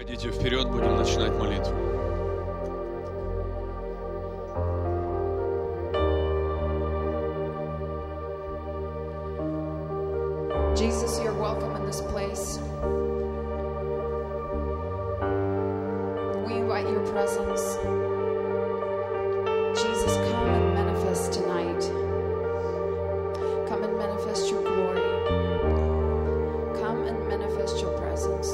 Идите вперед, будем начинать молитву. Jesus, you're welcome in this place. We invite your presence. Jesus, come and manifest tonight. Come and manifest your glory. Come and manifest your presence.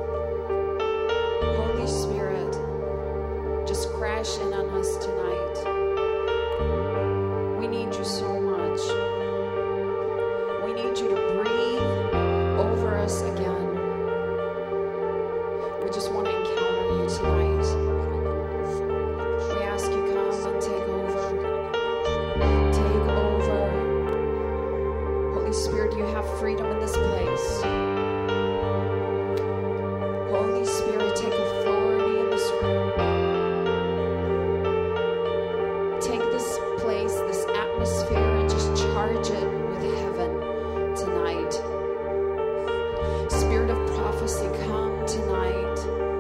Holy Spirit, just crash in on us tonight. We need you so much. We need you to breathe over us again. We just want to encounter you tonight. We ask you, come and take over. Take over. Holy Spirit, you have freedom in this place. Holy Spirit, take authority in this room. Take this place, this atmosphere, and just charge it with heaven tonight. Spirit of prophecy, come tonight.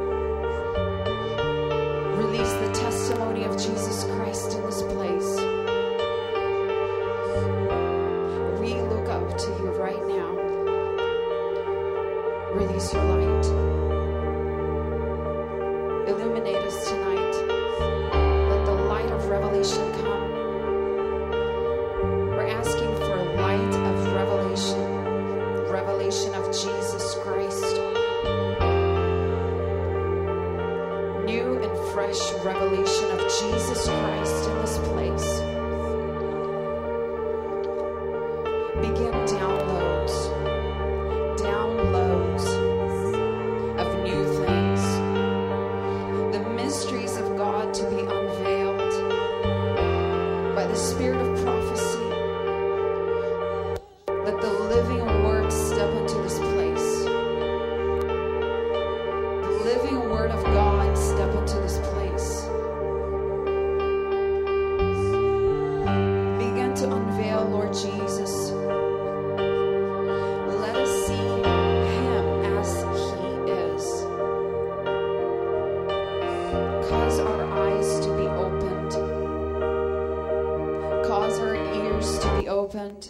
Release the testimony of Jesus Christ in this place. We look up to you right now. Release your light. Illuminate us tonight. Let the light of revelation come. We're asking for a light of revelation of Jesus Christ. New and fresh revelation of Jesus Christ in this place. Begin downloads of new things. The mysteries of God to be unveiled by the Spirit of prophecy. Let the living Word step into this place. The living Word of God step into this place. Begin to unveil, Lord Jesus. Let us see Him as He is. Cause our eyes to be opened. Cause our ears to be opened.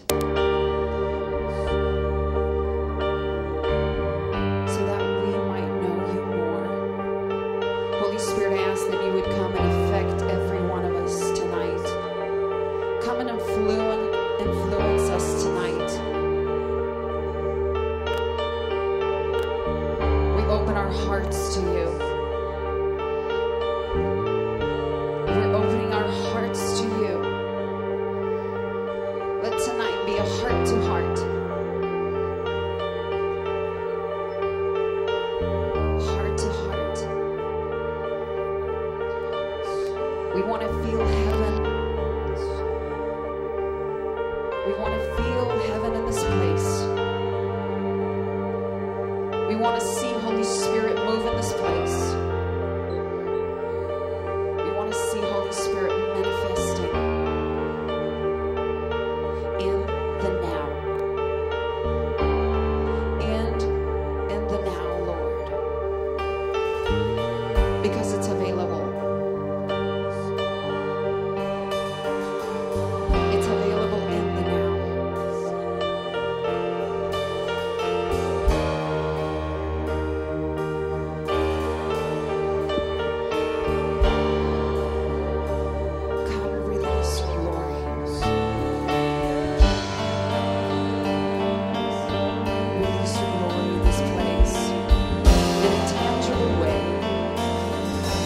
So that we might know you more. Holy Spirit, I ask that you would come and affect every one of us tonight. Come and influence us tonight. We open our hearts to you. We're opening our hearts to you. Let tonight be a heart to heart. Heart to heart. We want to feel heaven. We want to feel heaven in this place. We want to see Holy Spirit move in this place. We want to see Holy Spirit manifesting in the now. And in the now, Lord. Because it's available. It's available in the now. Come and release your glory. Release your glory in this place in a tangible way.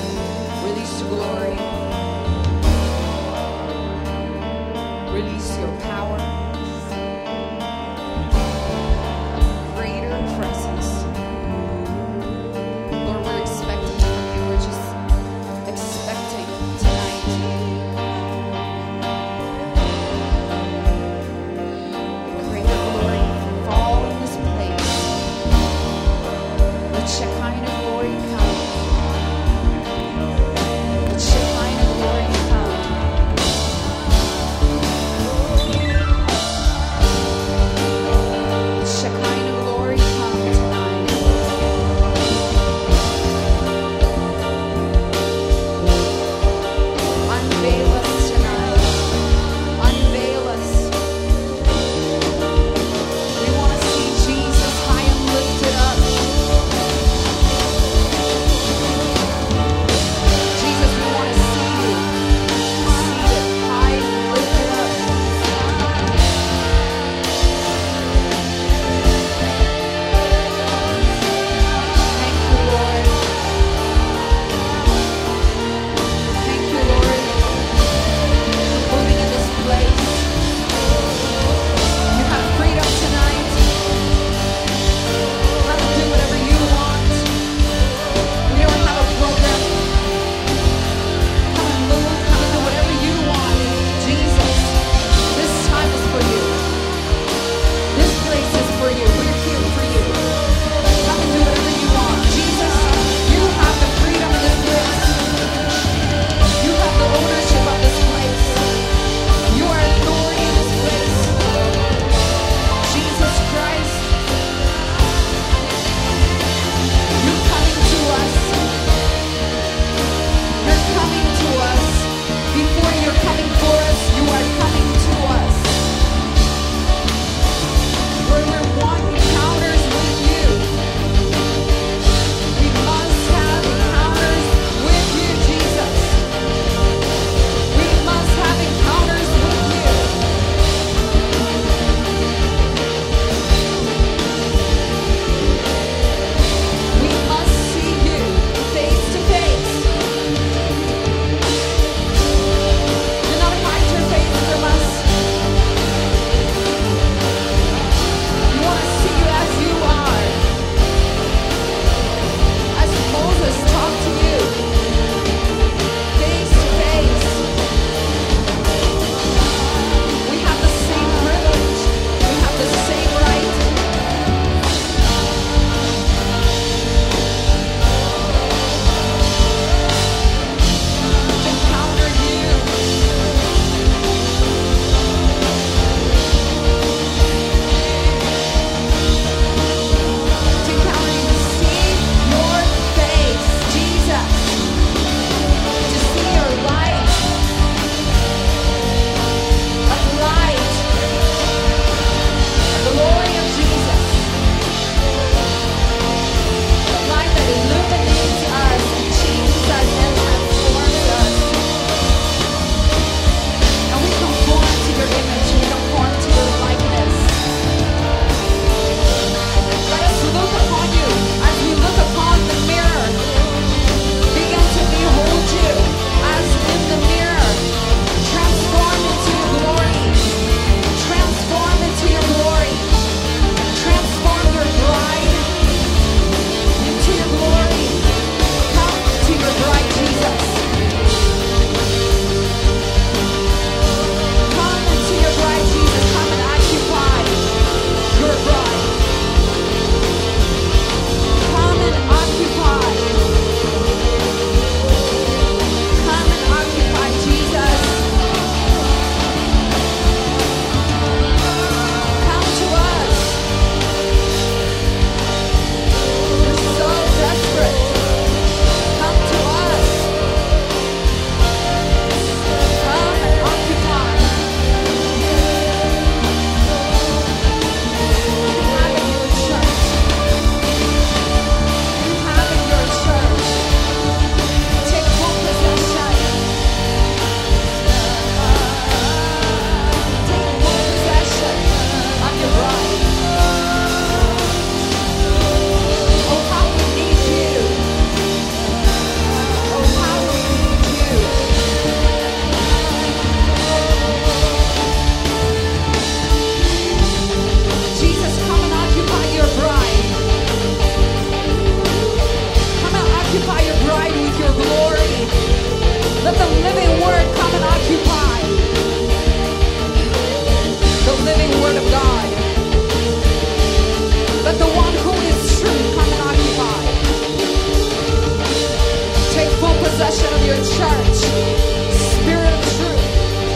church. Spirit of truth.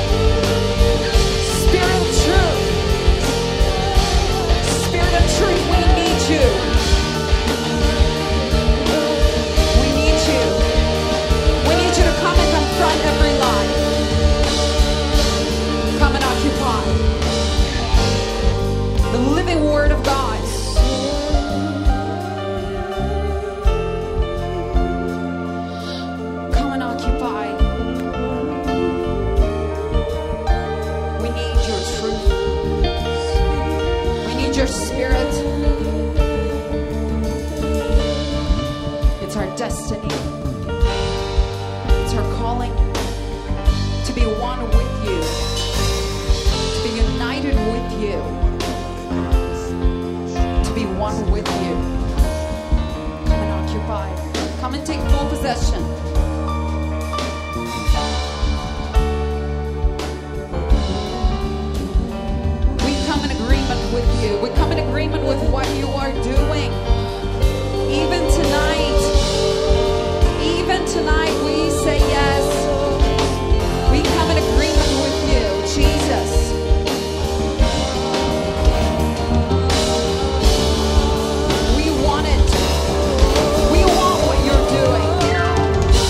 Spirit of truth. Spirit of truth, we need you. We need you. We need you to come and confront every lie. Come and occupy the living word of God. Come and occupy. We need your truth. We need your spirit. It's our destiny. It's our calling to be one with you, to be united with you, to be one with you. Come and occupy. Come and take full possession. We come in agreement with you. We come in agreement with what you are doing. Even tonight, we say yes. We come in agreement with you, Jesus. We want it. We want what you're doing.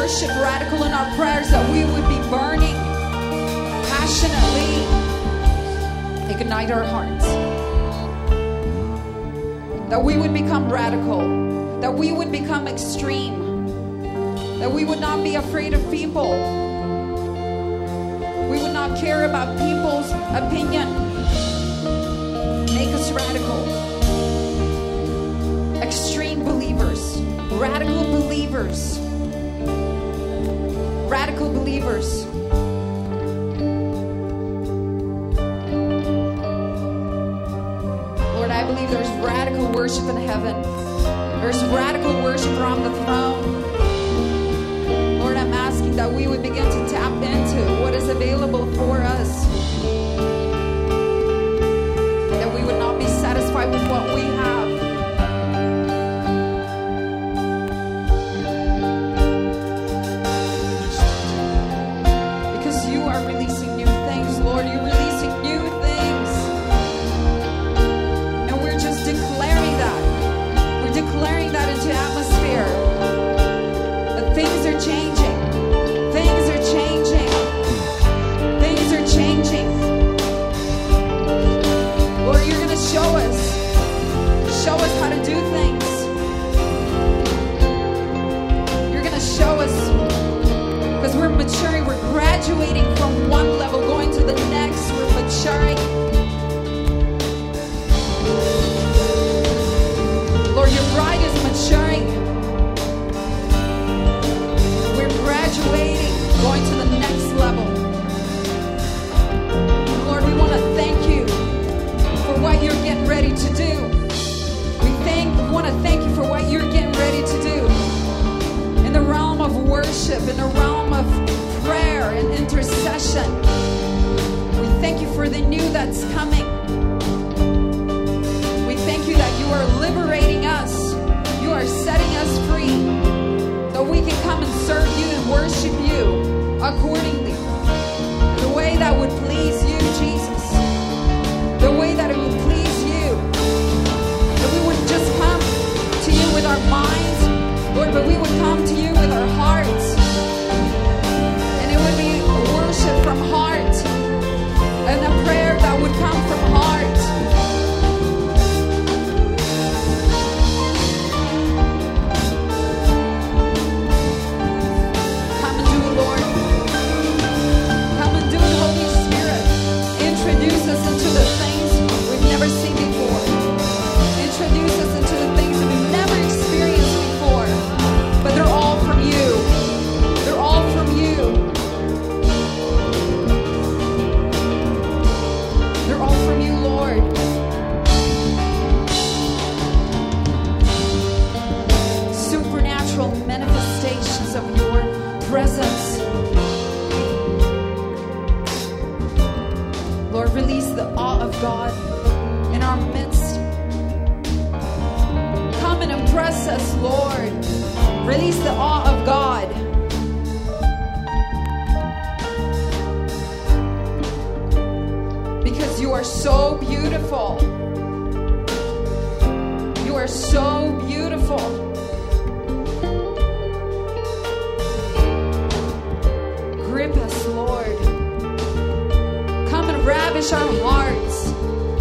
worship, radical in our prayers, that we would be burning passionately. Ignite our hearts. That we would become radical. That we would become extreme. That we would not be afraid of people. We would not care about people's opinion. Make us radical. Extreme believers. Radical believers. Radical believers. Lord, I believe there's radical worship in heaven. There's radical worship around the throne. Lord, I'm asking that we would begin to tap into what is available for us. That we would not be satisfied with what we have. Because you are releasing new things, Lord. You're releasing new things. And we're just declaring that. We're declaring that into atmosphere. That things are changing. Things are changing. Things are changing. Lord, you're going to show us. Show us how to do things. You're going to show us. Because we're maturing. We're graduating from one level, going to the next. We're maturing. Lord, your bride is maturing. We're graduating, going to the next level. Lord, we want to thank you for what you're getting ready to do. We want to thank you for what you're getting ready to do in the realm of worship, in the realm of prayer and intercession. We thank you for the new that's coming. We thank you that you are liberating us. You are setting us free. That we can come and serve you and worship you accordingly. The way that would please you, Jesus. The way that it would please you. That we wouldn't just come to you with our minds, Lord, but we would come to you with our hearts. And it would be a worship from heart. And a prayer that would come from heart. Come and do it, Lord. Come and do it, Holy Spirit. Introduce us into the things we've never seen before. Introduce us into the things that we've never experienced before. But they're all from you. They're all from you. They're all from you, Lord. Supernatural manifestations of your presence. Lord, release the awe of God in our midst. Come and impress us, Lord. Release the awe of God. Because you are so beautiful. You are so beautiful. Grip us, Lord. Come and ravish our hearts.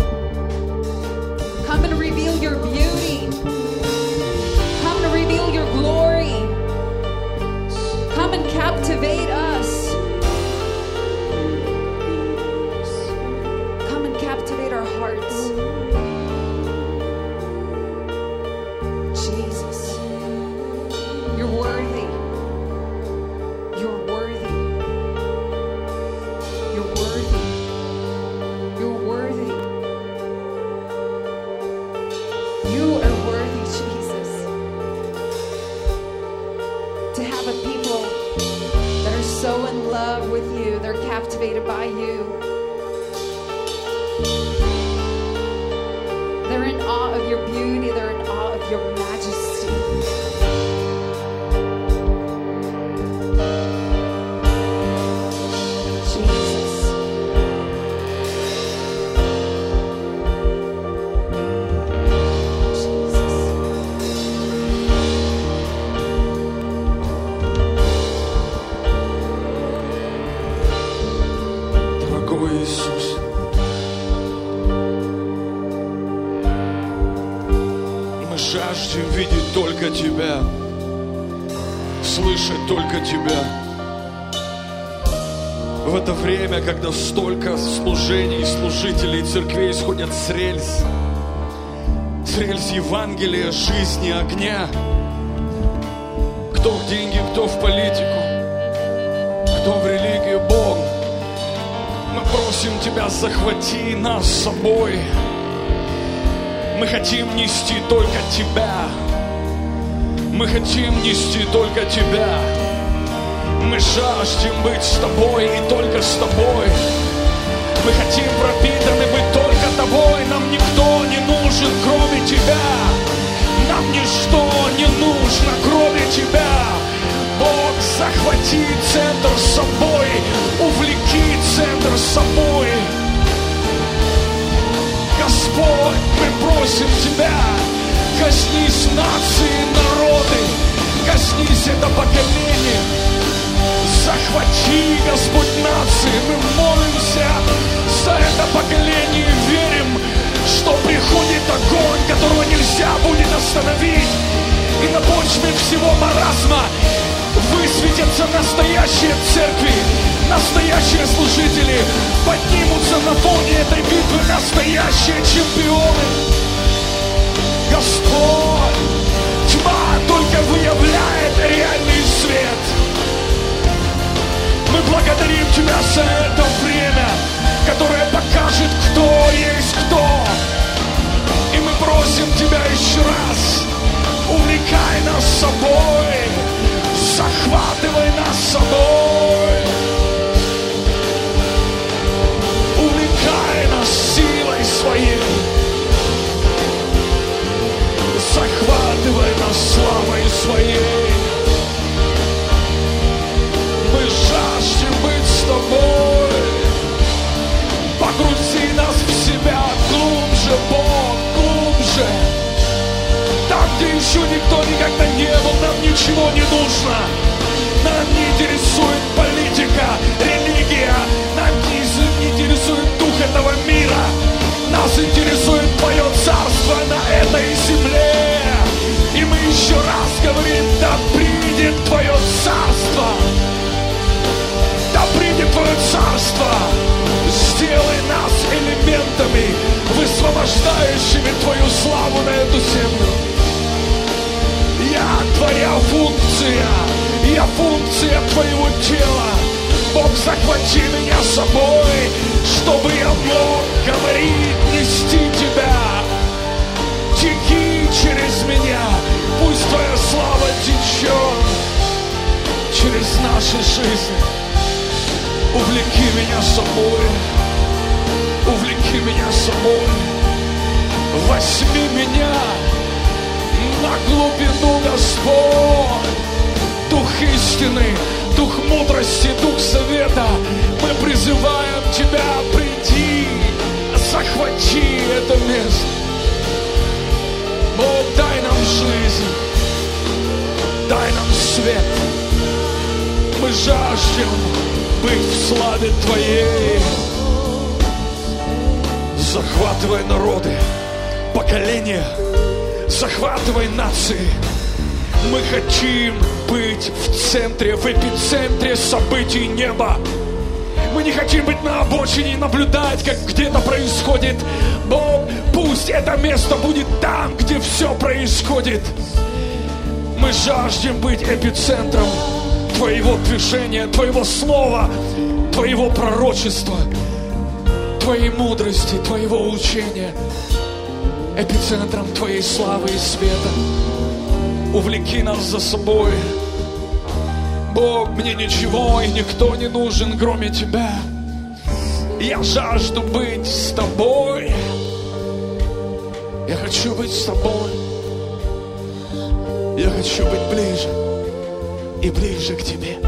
Come and reveal your beauty. Come and reveal your glory. Come and captivate us. Come and captivate our hearts. Jesus, you're worthy. You're worthy. You're worthy. You're worthy. You are worthy, Jesus. To have a people that are so in love with you, they're captivated by you. They're in awe of your beauty, they're in awe of your majesty. Jesus. Jesus. слышать только Тебя. В это время, когда столько служений, служителей, церквей сходят с рельс Евангелия, жизни, огня. Кто в деньги, кто в политику, кто в религию, Бог. Мы просим Тебя, захвати нас с собой. Мы хотим нести только Тебя. Мы хотим нести только Тебя. Мы жаждем быть с Тобой и только с Тобой. Мы хотим пропитаны быть только Тобой. Нам никто не нужен, кроме Тебя. Нам ничто не нужно, кроме Тебя. Бог, захвати центр с собой. Увлеки центр с собой. Господь, мы просим Тебя, коснись нации, народы, коснись это поколение. Захвати, Господь, нации. Мы молимся за это поколение и верим, что приходит огонь, которого нельзя будет остановить. И на почве всего маразма высветятся настоящие церкви, настоящие служители, поднимутся на фоне этой битвы настоящие чемпионы. Господь, тьма только выявляет реальный свет. Мы благодарим Тебя за это время, которое покажет, кто есть кто. И мы просим Тебя еще раз, увлекай нас с собой, захватывай нас с собой. Увлекай нас силой своей, захватывай нас славой своей. Мы жаждем быть с Тобой. Погрузи нас в себя глубже, Бог, глубже. Там, где еще никто никогда не был, нам ничего не нужно. Нам не интересует политика, религия, нам не интересует дух этого мира. Нас интересует Твое царство на этой земле. И мы еще раз говорим, да придет Твое царство. Да придет Твое царство. Сделай нас элементами, высвобождающими Твою славу на эту землю. Я Твоя функция, я функция Твоего тела. Бог, захвати меня с собой, чтобы я мог говорить, нести Тебя. Теки через меня, пусть Твоя слава течет через наши жизни. Увлеки меня с собой, увлеки меня с собой. Возьми меня на глубину, Господь. Дух истины, Дух мудрости, Дух совета, мы призываем Тебя, приди, захвати это место. Бог, дай нам жизнь, дай нам свет. Мы жаждем быть в славе Твоей. Захватывай народы, поколения, захватывай нации. Мы хотим быть в центре, в эпицентре событий неба. Мы не хотим быть на обочине и наблюдать, как где-то происходит. Бог, пусть это место будет там, где все происходит. Мы жаждем быть эпицентром Твоего движения, Твоего слова, Твоего пророчества, Твоей мудрости, Твоего учения, эпицентром Твоей славы и света. Увлеки нас за собой. Бог, мне ничего и никто не нужен, кроме Тебя. Я жажду быть с Тобой. Я хочу быть с Тобой. Я хочу быть ближе и ближе к Тебе.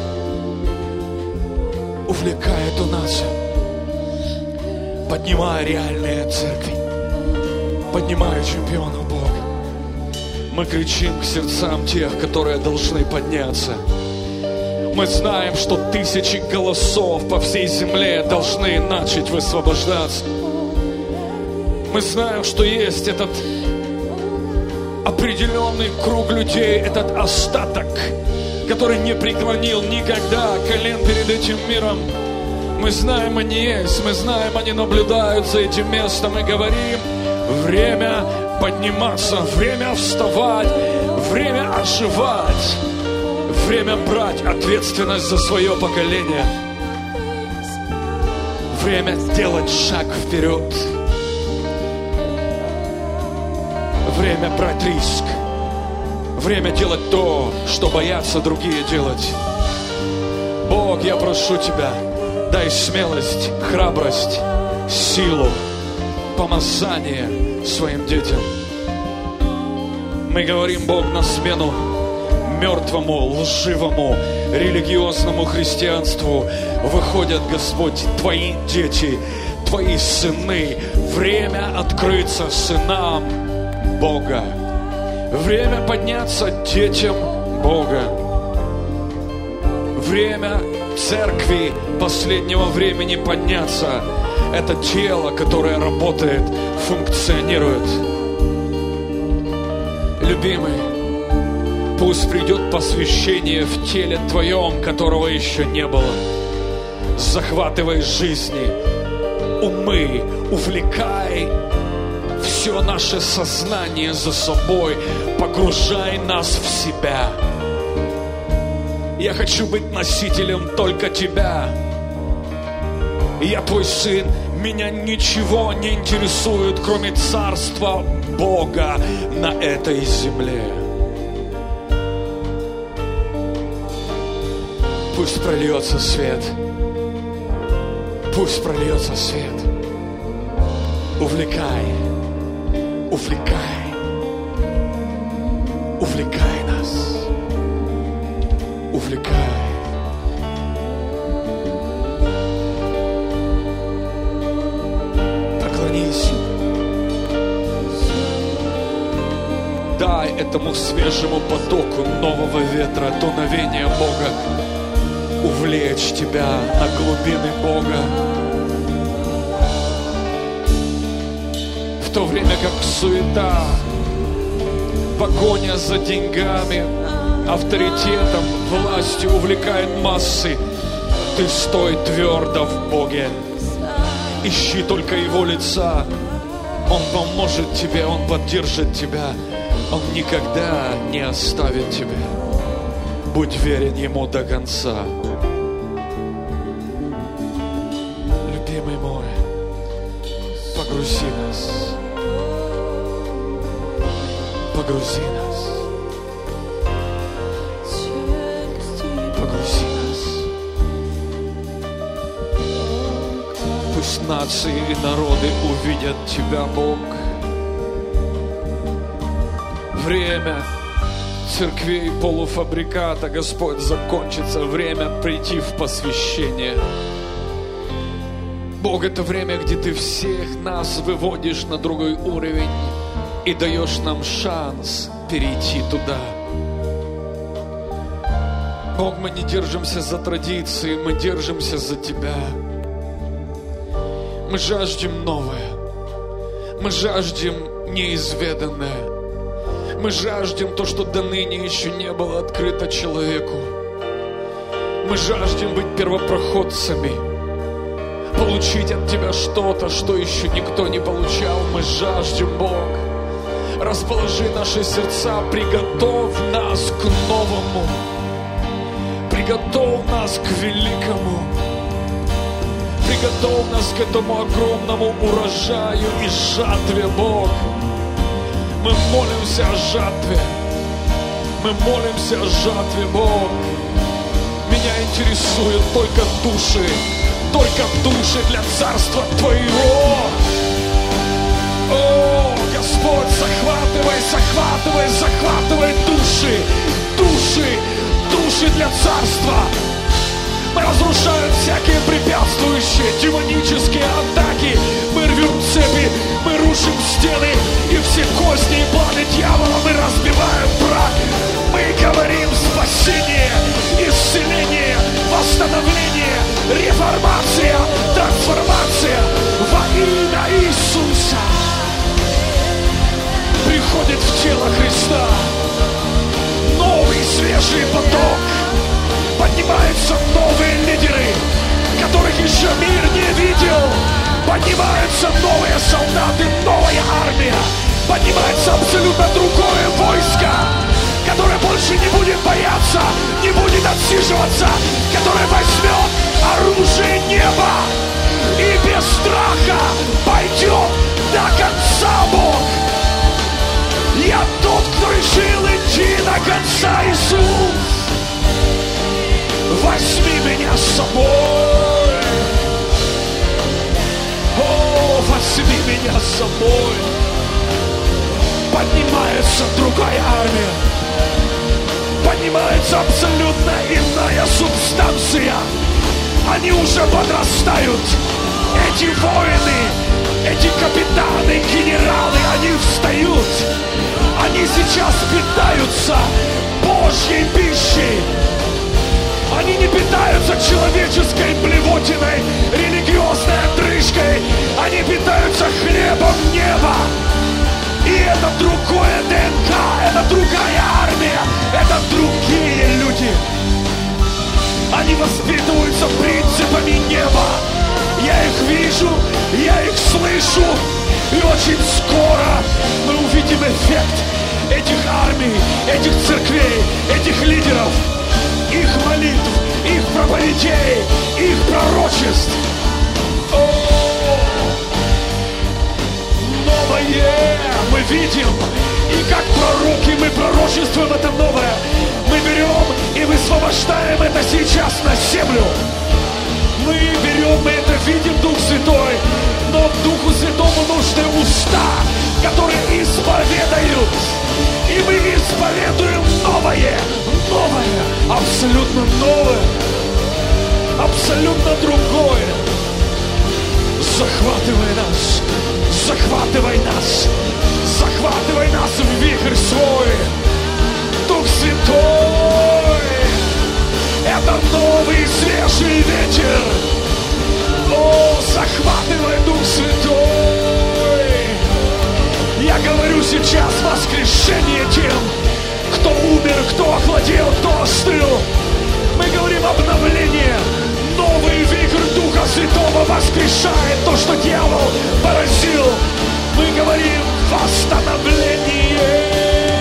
Увлекай эту нацию. Поднимай реальные церкви. Поднимай чемпионов, Бог. Мы кричим к сердцам тех, которые должны подняться. Мы знаем, что тысячи голосов по всей земле должны начать высвобождаться. Мы знаем, что есть этот определенный круг людей, этот остаток, который не преклонил никогда колен перед этим миром. Мы знаем, они есть, мы знаем, они наблюдают за этим местом и говорим: время подниматься, время вставать, время оживать, время брать ответственность за свое поколение, время делать шаг вперед, время брать риск, время делать то, что боятся другие делать. Бог, я прошу Тебя, дай смелость, храбрость, силу, помазание своим детям. Мы говорим, Бог, на смену мертвому, лживому, религиозному христианству выходят, Господь, Твои дети, Твои сыны. Время открыться сынам Бога. Время подняться детям Бога. Время церкви последнего времени подняться. Это тело, которое работает, функционирует. Любимый, пусть придет посвящение в теле Твоем, которого еще не было. Захватывай жизни, умы, увлекай все наше сознание за собой, погружай нас в себя. Я хочу быть носителем только Тебя. Я Твой сын, меня ничего не интересует, кроме царства Бога на этой земле. Пусть прольется свет. Пусть прольется свет. Увлекай. Увлекай. Увлекай нас. Увлекай. Поклонись. Дай этому свежему потоку нового ветра, дуновения Бога увлечь тебя на глубины Бога. В то время как суета, погоня за деньгами, авторитетом, властью увлекает массы, ты стой твердо в Боге. Ищи только Его лица. Он поможет тебе, Он поддержит тебя. Он никогда не оставит тебя. Будь верен Ему до конца. Любимый мой, погрузи нас. Погрузи нас. Погрузи нас. Пусть нации и народы увидят Тебя, Бог. Время церквей полуфабриката, Господь, закончится. Время прийти в посвящение. Бог, это время, где Ты всех нас выводишь на другой уровень и даешь нам шанс перейти туда. Бог, мы не держимся за традиции, мы держимся за Тебя. Мы жаждем новое. Мы жаждем неизведанное. Мы жаждем то, что до ныне еще не было открыто человеку. Мы жаждем быть первопроходцами, получить от Тебя что-то, что еще никто не получал. Мы жаждем, Бог. Расположи наши сердца, приготовь нас к новому, приготовь нас к великому, приготовь нас к этому огромному урожаю и жатве, Бог. Мы молимся о жатве. Мы молимся о жатве, Бог. Меня интересуют только души для царства Твоего. О, Господь, захватывай души для царства. Мы разрушаем всякие препятствующие демонические атаки. Мы рвем цепи, мы рушим стены, и все козни и планы дьявола мы разбиваем прах. Мы говорим спасение, исцеление, восстановление, реформация, трансформация во имя Иисуса. Приходит в тело Христа новый свежий поток. Поднимаются новые лидеры, которых еще мир не видел. Поднимаются новые солдаты, новая армия. Поднимается абсолютно другое войско, которое больше не будет бояться, не будет отсиживаться, которое возьмет оружие неба и без страха пойдет до конца, Бог. Я тот, кто решил идти до конца, Иисус. Возьми меня с собой. О, возьми меня с собой. Поднимается другая армия. Поднимается абсолютно иная субстанция. Они уже подрастают. Эти воины, эти капитаны, генералы, они встают. Они сейчас питаются Божьей пищей. Они не питаются человеческой блевотиной, религиозной отрыжкой. Они питаются хлебом неба. И это другое ДНК, это другая армия, это другие люди. Они воспитываются принципами неба. Я их вижу, я их слышу. И очень скоро мы увидим эффект этих армий, этих церквей, этих лидеров, их молитв, их проповедей, их пророчеств. Новое мы видим, и как пророки мы пророчествуем это новое. Мы берем и высвобождаем это сейчас на землю. Мы берем, мы это видим, Дух Святой, но Духу Святому нужны уста, которые исповедуют. И мы исповедуем новое, новое, абсолютно новое, абсолютно другое. Захватывай нас, захватывай нас, захватывай нас в вихрь свой. Дух Святой, это новый свежий ветер. О, захватывай, Дух Святой. Я говорю сейчас воскрешение тем, кто умер, кто охладел, кто остыл. Мы говорим обновление. Новый вихрь Духа Святого воскрешает то, что дьявол поразил. Мы говорим восстановление.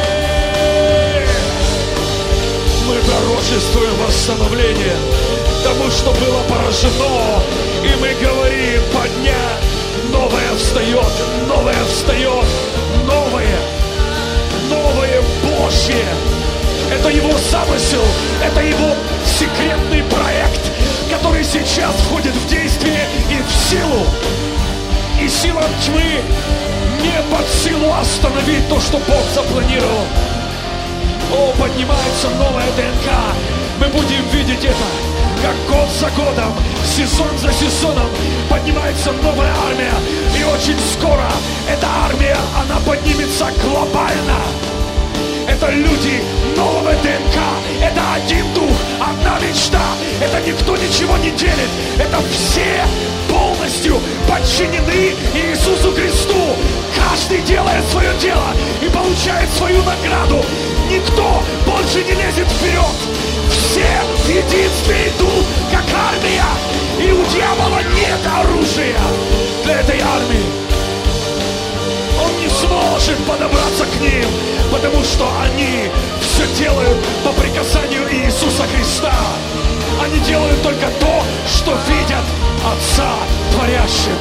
Мы пророчествуем восстановление тому, что было поражено. И мы говорим: поднять, новое встает, новое встает, новое, новое Божье. Это его замысел, это его секретный проект, который сейчас входит в действие и в силу. И силам тьмы не под силу остановить то, что Бог запланировал. О, поднимается новая ДНК. Мы будем видеть это, как год за годом, сезон за сезоном поднимается новая армия. И очень скоро эта армия, она поднимется глобально. Это люди нового ДНК. Это один дух, одна мечта. Это никто ничего не делит. Это все полностью подчинены Иисусу Христу. Каждый делает свое дело и получает свою награду. Никто больше не лезет вперед. Все в единстве идут, как армия. И у дьявола нет оружия для этой армии. Он не сможет подобраться к ним, потому что они все делают по приказанию Иисуса Христа. Они делают только то, что видят Отца творящим.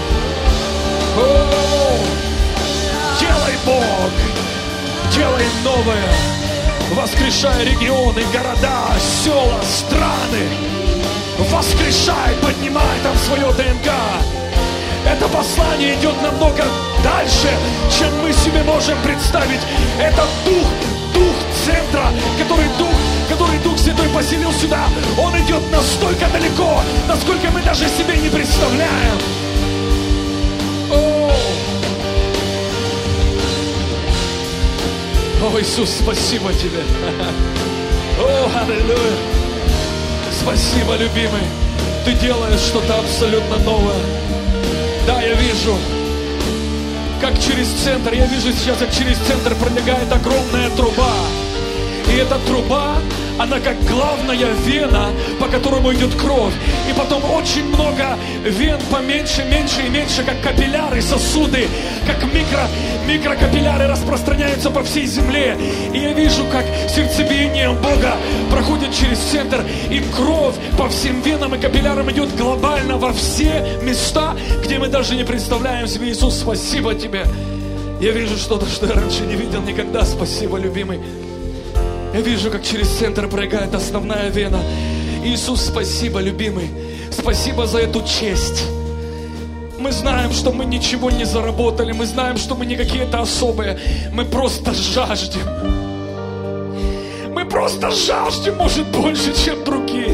О, делай, Бог, делай новое, воскрешай регионы, города, села, страны. Воскрешай, поднимай там свое ДНК. Это послание идет намного дальше, чем мы себе можем представить. Это дух центра, который Дух Святой поселил сюда. Он идет настолько далеко, насколько мы даже себе не представляем. О, Иисус, спасибо Тебе. О, аллилуйя. Спасибо, любимый. Ты делаешь что-то абсолютно новое. Да, я вижу, как через сейчас, как через центр пролегает огромная труба. И эта труба, она как главная вена, по которому идет кровь. И потом очень много вен поменьше, меньше и меньше, как капилляры, сосуды, как микрокапилляры распространяются по всей земле. И я вижу, как сердцебиение Бога проходит через центр, и кровь по всем венам и капиллярам идет глобально во все места, где мы даже не представляем себе. Иисус, спасибо Тебе. Я вижу что-то, что я раньше не видел никогда. Спасибо, любимый. Я вижу, как через центр прыгает основная вена. Иисус, спасибо, любимый. Спасибо за эту честь. Мы знаем, что мы ничего не заработали. Мы знаем, что мы не какие-то особые. Мы просто жаждем. Мы просто жаждем, может, больше, чем другие.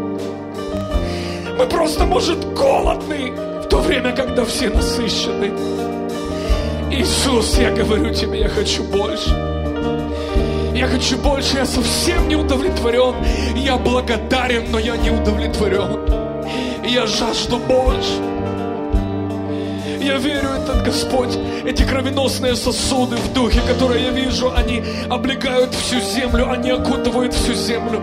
Мы просто, может, голодны, в то время, когда все насыщены. Иисус, я говорю Тебе, я хочу больше. Я хочу больше, я совсем не удовлетворен. Я благодарен, но я не удовлетворен. Я жажду больше. Я верю, этот Господь, эти кровеносные сосуды в духе, которые я вижу, они облекают всю землю, они окутывают всю землю.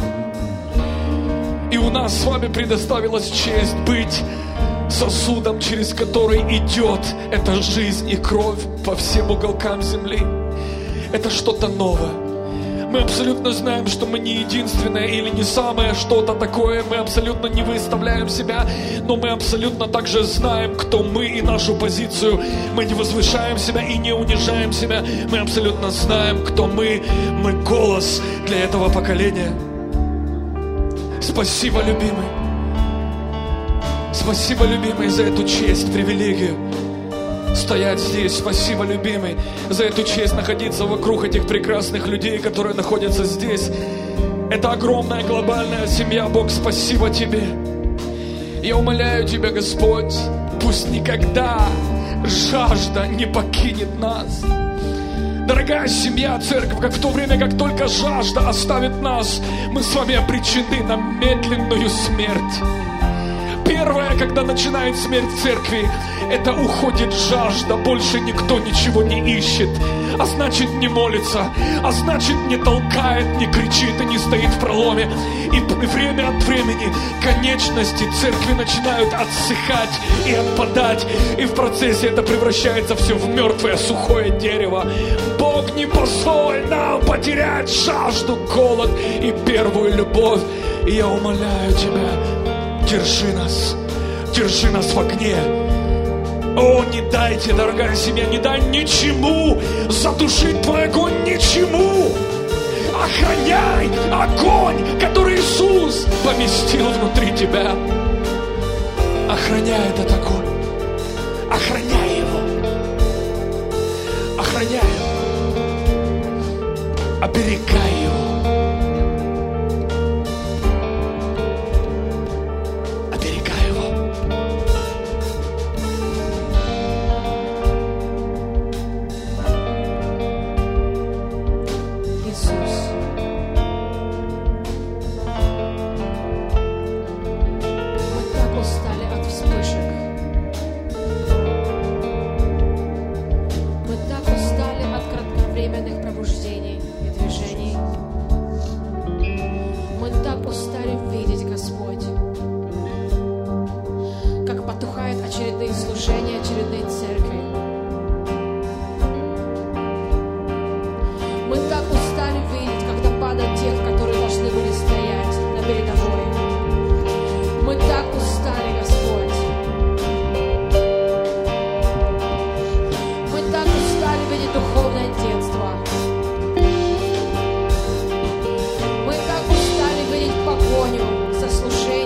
И у нас с вами предоставилась честь быть сосудом, через который идет эта жизнь и кровь по всем уголкам земли. Это что-то новое. Мы абсолютно знаем, что мы не единственное или не самое что-то такое. Мы абсолютно не выставляем себя, но мы абсолютно также знаем, кто мы и нашу позицию. Мы не возвышаем себя и не унижаем себя. Мы абсолютно знаем, кто мы. Мы голос для этого поколения. Спасибо, любимый. Спасибо, любимый, за эту честь, привилегию стоять здесь. Спасибо, любимый, за эту честь находиться вокруг этих прекрасных людей, которые находятся здесь. Это огромная глобальная семья. Бог, спасибо Тебе. Я умоляю Тебя, Господь, пусть никогда жажда не покинет нас. Дорогая семья, церковь, как в то время, как только жажда оставит нас, мы с вами обречены на медленную смерть. Первое, когда начинает смерть церкви, это уходит жажда, больше никто ничего не ищет, а значит не молится, а значит не толкает, не кричит и не стоит в проломе. И время от времени конечности церкви начинают отсыхать и отпадать, и в процессе это превращается все в мертвое сухое дерево. Бог, не позволь нам потерять жажду, голод и первую любовь. И я умоляю Тебя, держи нас в огне. О, не дайте, дорогая семья, не дай ничему задушить Твой огонь, ничему. Охраняй огонь, который Иисус поместил внутри Тебя. Охраняй этот огонь. Охраняй его. Охраняй его. Оберегай его. За служение.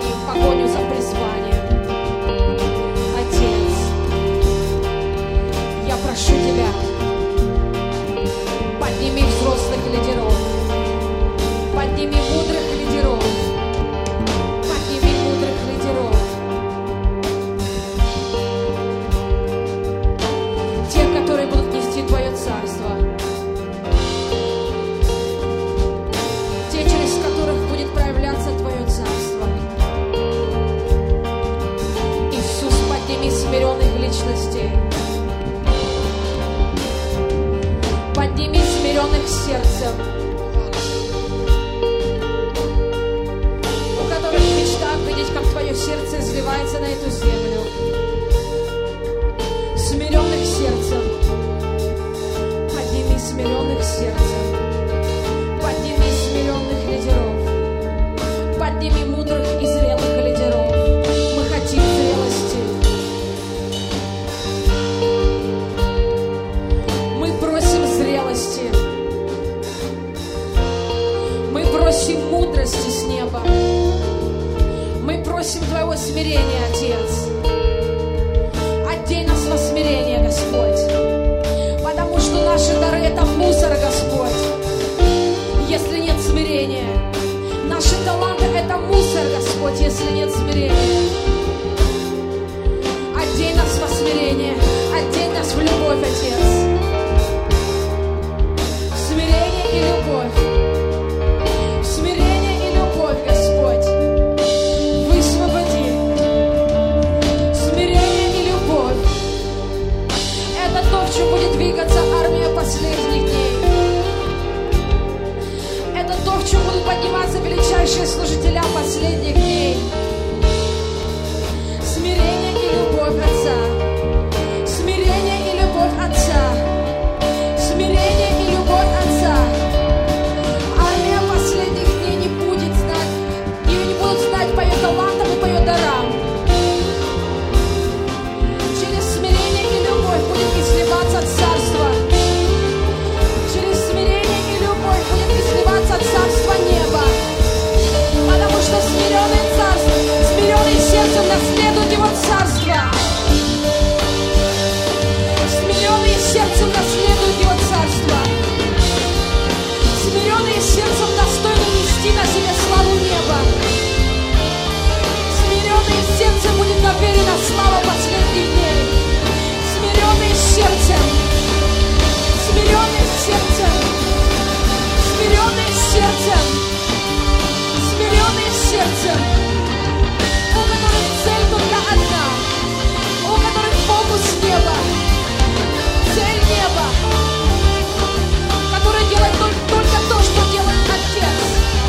сердце изливается на эту землю. Смиренных сердцем. Подними смиренных сердцем. Подними смиренных лидеров. Подними мудрых и зрелых лидеров. Мы хотим зрелости. Мы просим зрелости. Мы просим мудрости с неба. Мы просим Твоего смирения, Отец. Одень нас во смирение, Господь. Потому что наши дары — это мусор, Господь. Если нет смирения. Наши таланты — это мусор, Господь, если нет смирения. Одень нас во смирение. Одень нас в любовь, Отец. Смирение и любовь. Смирение и любовь, Господь. Высвободи. Смирение и любовь. Это то, в чем будет двигаться армия последних дней. Это то, в чем будут подниматься величайшие служители последних дней. Смирение и любовь Отца. Смирение и любовь Отца. Смирение и любовь Отца. Армия последних дней не будет знать, ее не будут знать по ее талантам и по ее дарам. Через смирение и любовь будет изливаться царство. Через смирение и любовь будет изливаться царство неба. Потому что смиренный царство, смиренный сердцем наследует его царство. Смиренные сердцем наследуют его царство. Смиренные сердцем достойны нести на себе славу неба. Смиренные сердцем будет наверена слава последних дней. Смиренные сердцем. Смиренные сердцем. Смиренные сердцем. Смиренные сердцем. У которых цель только одна. У которых фокус неба. Цель неба. Который делает только то, что делает Отец.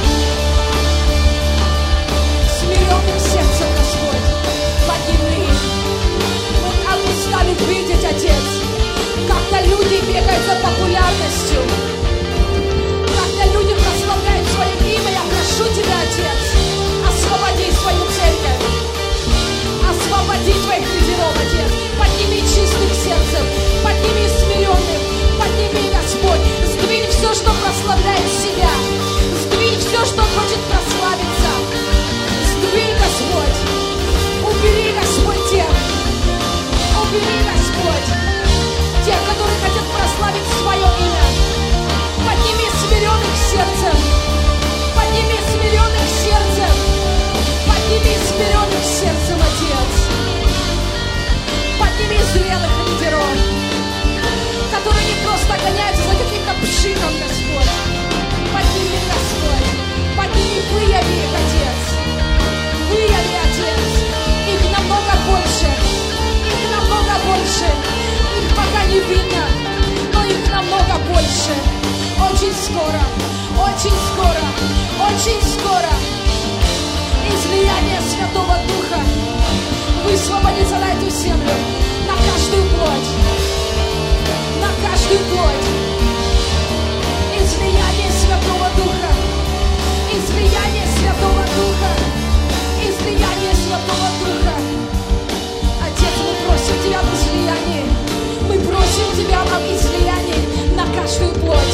Смиренным сердцем, Господь, подними. Мы так устали видеть, Отец, как-то люди бегают за популярностью, когда люди прославляют свое имя. Я прошу Тебя, Отец, освободи свою церковь, освободи Твоих лидеров, Отец. Подними чистых сердцем, подними смиренных, подними, Господь. Сдвинь все, что прославляет себя, сдвинь все, что хочет прославиться. Сдвинь, Господь, убери, Господь, тех, убери, Господь, тех, которые хотят прославить свое имя. Подними смиренных сердцем, подними смиренных сердцем, подними смиренных сердцем, Отец. Подними зрелых лидеров, которые не просто гоняются за каким-то пшиком, Господь. Подними, Господь, подними, выяви их, Отец. Выяви, Отец. Их намного больше, их намного больше. Их пока не видно, но их намного больше. Очень скоро, очень скоро, очень скоро излияние Святого Духа высвободится на эту землю, на каждую плоть, на каждую плоть. Излияние Святого Духа, излияние Святого Духа, излияние Святого Духа. Отец, мы просим Тебя об излиянии, мы просим Тебя об излиянии на каждую плоть,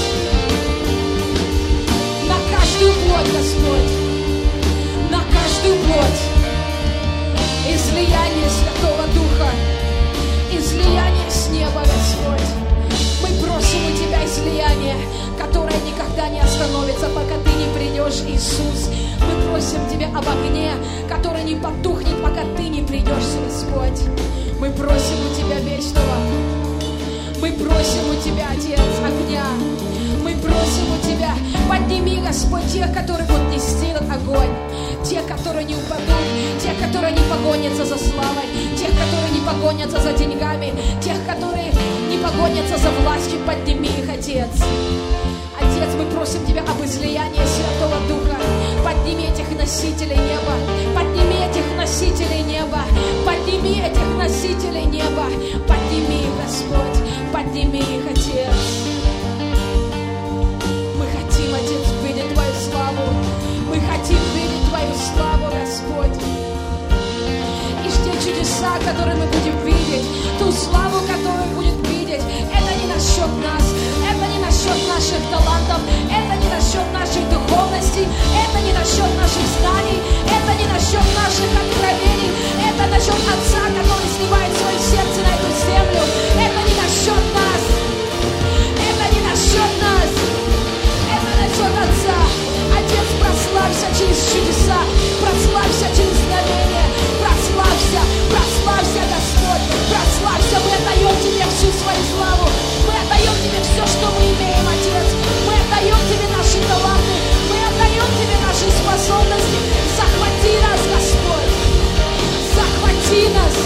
на каждую плоть, Господь, на каждую плоть. Излияние Святого Духа, излияние с неба, Господь. Мы просим у Тебя излияние, которое никогда не остановится, пока Ты не придешь, Иисус. Мы просим Тебя об огне, который не потухнет, пока Ты не придешь, Господь. Мы просим у Тебя вечного. Мы просим у Тебя, Отец, огня. Мы просим у Тебя, подними, Господь, тех, которые будут нести этот огонь. Тех, которые не упадут, тех, которые не погонятся за славой, тех, которые не погонятся за деньгами, тех, которые не погонятся за властью, подними их, Отец. Отец, мы просим Тебя об излиянии Святого Духа. Подними этих носителей неба, подними этих носителей носителей неба. Подними их, Господь, подними их, Отец. Мы хотим, Отец, видеть Твою славу. Мы хотим видеть Твою славу, Господь. И те чудеса, которые мы будем видеть, ту славу, которую будем видеть, это не насчет нас, это не насчет наших талантов, это не насчет нашей духовности, это не насчет наших знаний, это не насчет наших откровений, это насчет Отца, который сливает свое сердце на эту землю. Это не насчет нас, это не насчет нас, это насчет Отца. Отец, прославься через чудеса, прославься через знамения, прославься, прославься, Господь, прославься. Мы отдаем Тебе всю свою славу, мы отдаем Тебе все, что мы имеем, Отец. Мы отдаем Тебе наши таланты, мы отдаем Тебе наши способности. Захвати нас, Господь, захвати нас,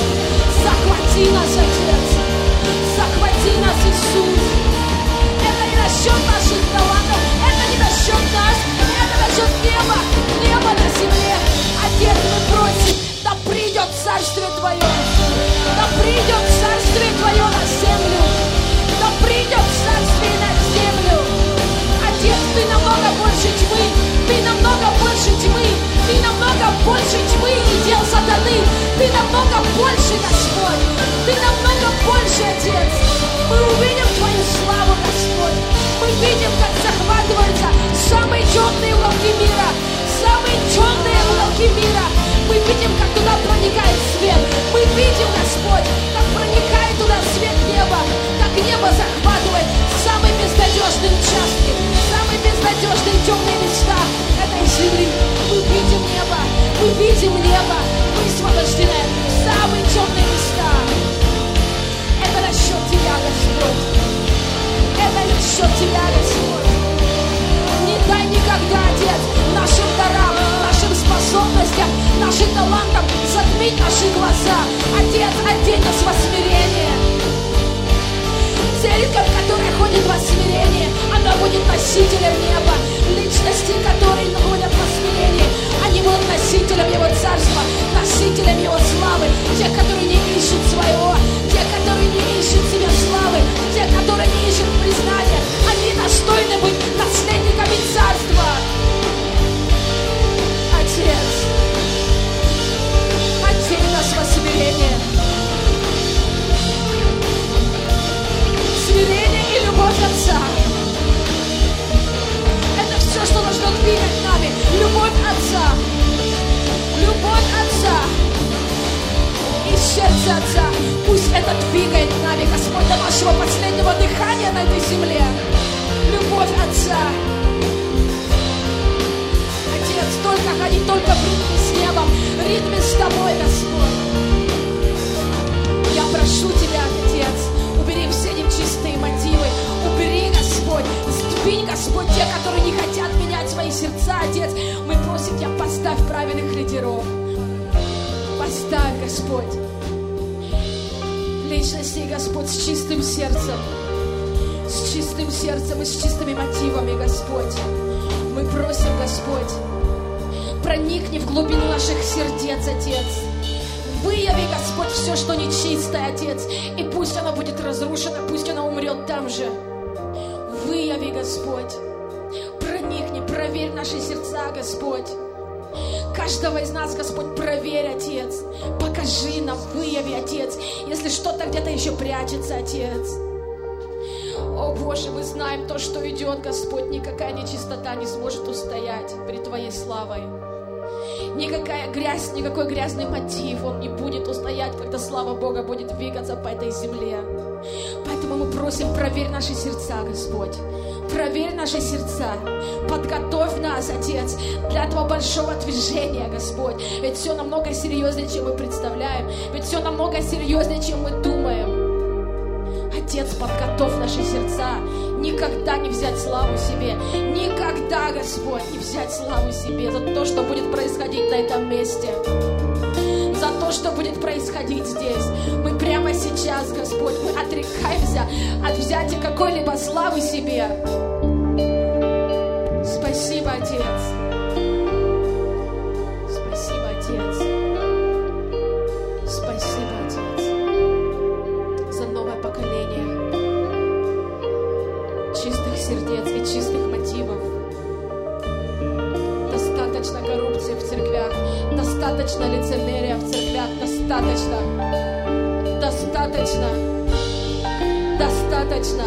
Отец, захвати нас, Иисус. Это не насчет наших талантов, это не насчет нас, это насчет неба, неба на земле. Отец, мы просим, да придет Царствие Твое, да придет Царствие Твое на землю, да придет Царствие на землю. Отец, Ты намного больше тьмы, Ты намного больше тьмы, Ты намного больше тьмы и дел сатаны, Ты намного больше, Господь, Ты намного больше, Отец. Мы увидим Твою славу, Господь, мы видим, как захватываются самые темные уголки мира, самые темные уголки мира. Мы видим, как туда проникает свет. Мы видим, Господь, как проникает туда свет неба, как небо захватывает самые безнадежные участки, самые безнадежные темные места этой земли. Мы видим небо, высвобожденное в самые темные места. Это насчет Тебя, Господь. Это насчет Тебя, Господь. Не дай никогда, Отец, нашим дарам, нашим способностям, нашим талантам затмить наши глаза. Отец, одень нас во смирение. Церковь, которая ходит во смирении, она будет носителем неба. Личности, которые ходят во смирении, они будут носителем Его Царства, носителем Его славы. Те, которые не ищут своего, те, которые не ищут себе славы, те, которые не ищут признания, они достойны быть наследниками Царства. Отец, одень нас во смирение. Смирение и любовь Отца. Это все, что должно двигать нами. Любовь Отца. Любовь Отца. И сердце Отца. Пусть это двигает нами, Господь, до нашего последнего дыхания на этой земле. Любовь Отца. Отец, только ходи, только в ритме с небом, в ритме с Тобой, Господь. Я прошу Тебя, Отец, убери все нечистые мотивы, убери, Господь, сдвинь, Господь, те, которые не хотят менять свои сердца, Отец. Мы просим Тебя, поставь правильных лидеров, поставь, Господь, личностей, Господь, с чистым сердцем и с чистыми мотивами, Господь. Мы просим, Господь, проникни в глубину наших сердец, Отец. Выяви, Господь, все, что нечистое, Отец, и пусть оно будет разрушено, пусть оно умрет там же. Выяви, Господь, проникни, проверь наши сердца, Господь. Каждого из нас, Господь, проверь, Отец. Покажи нам, выяви, Отец, если что-то где-то еще прячется, Отец. О, Боже, мы знаем то, что идет, Господь. Никакая нечистота не сможет устоять перед Твоей славой. Никакая грязь, никакой грязный мотив, он не будет устоять, когда слава Бога будет двигаться по этой земле. Поэтому мы просим, проверь наши сердца, Господь. Проверь наши сердца. Подготовь нас, Отец, для этого большого движения, Господь. Ведь все намного серьезнее, чем мы представляем. Ведь все намного серьезнее, чем мы думаем. Отец, подготовь наши сердца. Никогда не взять славу себе. Никогда, Господь, не взять славу себе за то, что будет происходить на этом месте. За то, что будет происходить здесь. Мы прямо сейчас, Господь, мы отрекаемся от взятия какой-либо славы себе. Спасибо, Отец. Спасибо, Отец. Спасибо, Отец. церквях. Достаточно лицемерия в церквях. Достаточно. Достаточно. Достаточно.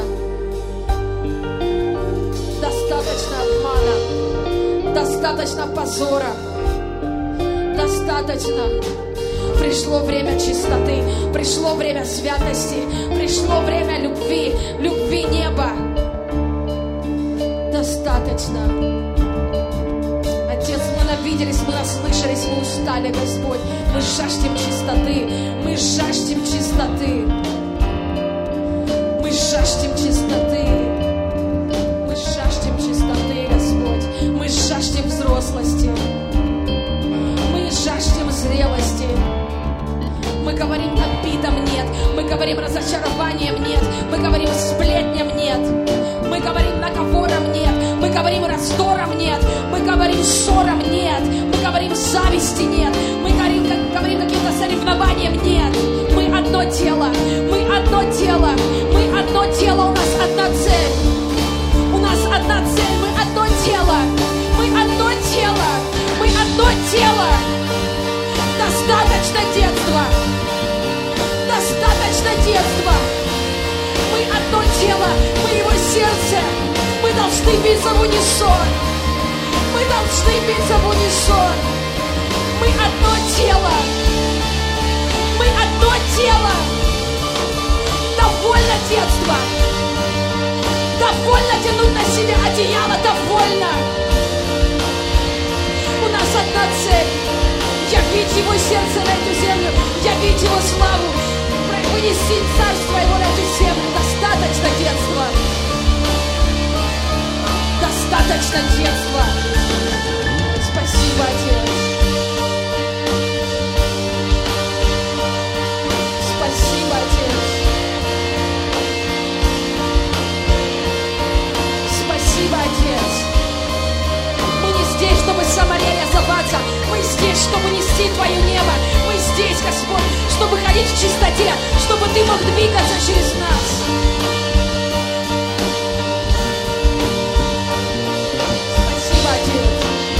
Достаточно обмана. Достаточно позора. Достаточно. Пришло время чистоты. Пришло время святости. Пришло время любви. Любви неба. Достаточно. Отец, мы навиделись, мы наслышались, мы устали, Господь. Мы жаждем чистоты. Мы жаждем чистоты. Мы жаждем чистоты. Мы жаждем чистоты, Господь. Мы жаждем взрослости. Мы жаждем зрелости. Мы говорим, обидам нет. Мы говорим, разочарованием нет. Мы говорим, сплетням нет. Мы говорим, наговорам нет. Мы говорим, раздорам нет. Мы говорим, ссорам нет. Мы говорим, зависти нет. Мы говорим каким-то соревнованиям нет. Мы одно тело. Мы одно тело. Мы одно тело. У нас одна цель. У нас одна цель. Мы одно тело. Мы одно тело. Мы одно тело. Достаточно детства. Достаточно детства. Мы одно тело. Мы его сердце. Мы должны биться в унисон. Мы должны биться в унисон. Мы одно тело. Мы одно тело. Довольно детства. Довольно тянуть на себя одеяло. Довольно. У нас одна цель. Явить его сердце на эту землю. Явить его славу. Вынести царство его на эту землю. Достаточно детства. Достаточно детства. Спасибо, Отец. Спасибо, Отец. Спасибо, Отец. Мы не здесь, чтобы самореализоваться. Мы здесь, чтобы нести Твое небо. Мы здесь, Господь, чтобы ходить в чистоте, чтобы Ты мог двигаться через нас. Спасибо, Отец.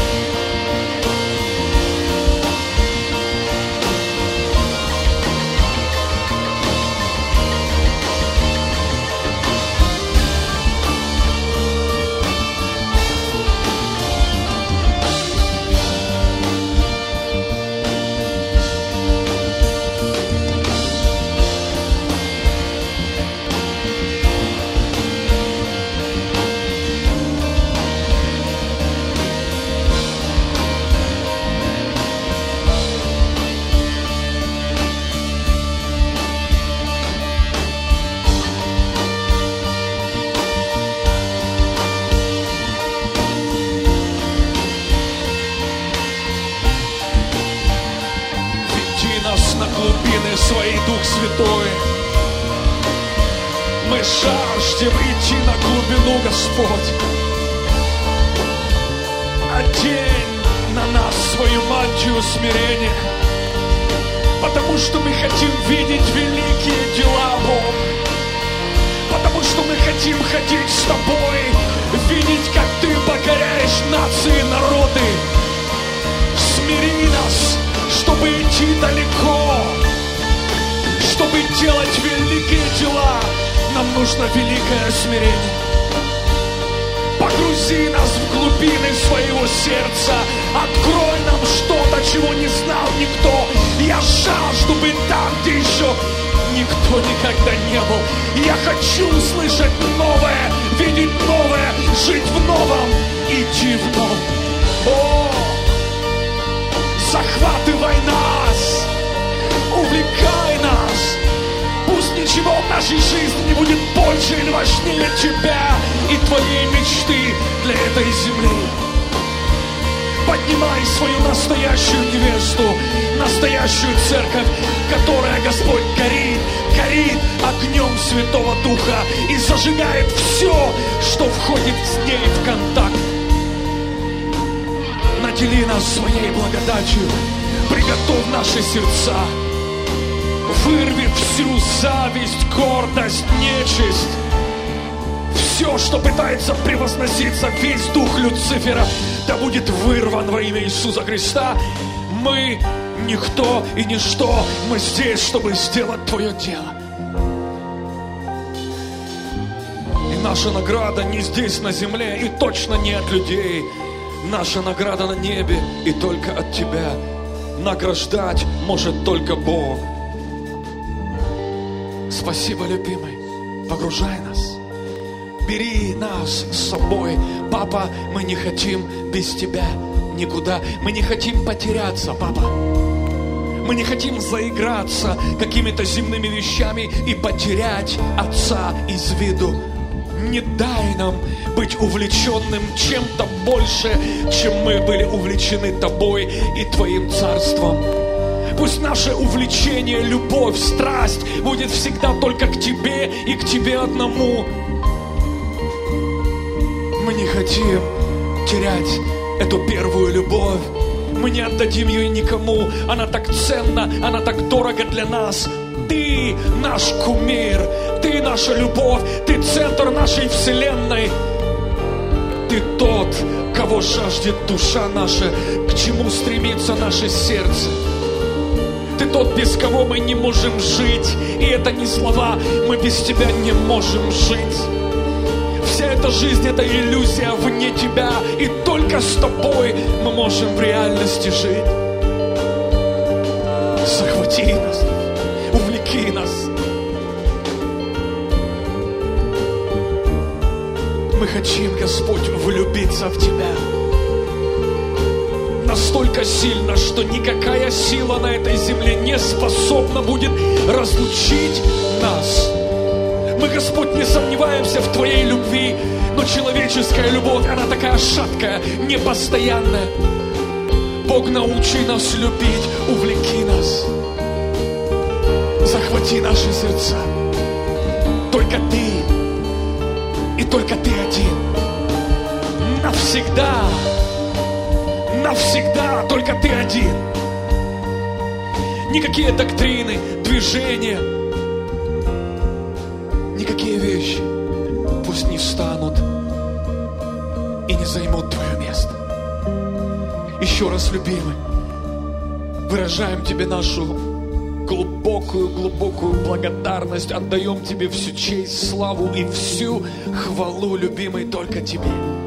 Своей Дух Святой. Мы жаждем идти на глубину, Господь. Одень на нас свою мантию смирения, потому что мы хотим видеть великие дела, Бог. Потому что мы хотим ходить с Тобой, видеть, как Ты покоряешь нации и народы. Смири нас, чтобы идти далеко. Чтобы делать великие дела, нам нужно великое смирение. Погрузи нас в глубины своего сердца. Открой нам что-то, чего не знал никто. Я жажду быть там, где еще никто никогда не был. Я хочу слышать новое, видеть новое, жить в новом, идти в новом. О, захватывай нас, увлекай нас. Пусть ничего в нашей жизни не будет больше или важнее Тебя и Твоей мечты для этой земли. Поднимай свою настоящую невесту, настоящую церковь, которая, Господь, горит огнем Святого Духа и зажигает все, что входит с ней в контакт. Надели нас своей благодатью, приготовь наши сердца. Вырви всю зависть, гордость, нечисть. Все, что пытается превозноситься, весь дух Люцифера, да будет вырван во имя Иисуса Христа. Мы никто и ничто, мы здесь, чтобы сделать Твое дело. И наша награда не здесь, на земле, и точно не от людей. Наша награда на небе, и только от Тебя. Награждать может только Бог. Спасибо, любимый. Погружай нас. Бери нас с собой. Папа, мы не хотим без Тебя никуда. Мы не хотим потеряться, папа. Мы не хотим заиграться какими-то земными вещами и потерять Отца из виду. Не дай нам быть увлеченным чем-то больше, чем мы были увлечены Тобой и Твоим Царством. Пусть наше увлечение, любовь, страсть будет всегда только к Тебе и к Тебе одному. Мы не хотим терять эту первую любовь. Мы не отдадим ее никому. Она так ценна, она так дорого для нас. Ты наш кумир, Ты наша любовь, Ты центр нашей вселенной. Ты тот, кого жаждет душа наша, к чему стремится наше сердце. Ты тот, без кого мы не можем жить. И это не слова, мы без Тебя не можем жить. Вся эта жизнь, это иллюзия вне Тебя. И только с Тобой мы можем в реальности жить. Захвати нас, увлеки нас. Мы хотим, Господь, влюбиться в Тебя настолько сильно, что никакая сила на этой земле не способна будет разлучить нас. Мы, Господь, не сомневаемся в Твоей любви, но человеческая любовь, она такая шаткая, непостоянная. Бог, научи нас любить, увлеки нас. Захвати наши сердца. Только Ты и только Ты один. Навсегда, навсегда только Ты один. Никакие доктрины, движения, никакие вещи пусть не встанут и не займут Твое место. Еще раз, любимый, выражаем Тебе нашу глубокую благодарность. Отдаем Тебе всю честь, славу и всю хвалу, любимый, только Тебе.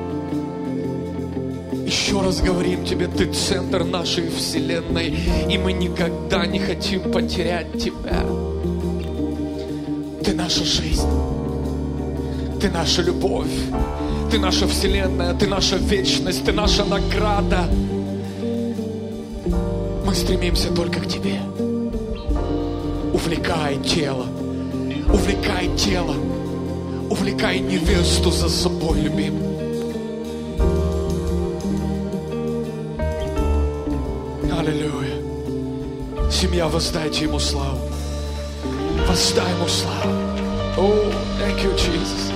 Еще раз говорим Тебе, Ты центр нашей вселенной, и мы никогда не хотим потерять Тебя. Ты наша жизнь, Ты наша любовь, Ты наша вселенная, Ты наша вечность, Ты наша награда. Мы стремимся только к Тебе. Увлекай тело, увлекай невесту за собой, любимый. Аллилуйя. Семья, воздайте Ему славу. Воздай Ему славу. Oh, thank you, Jesus.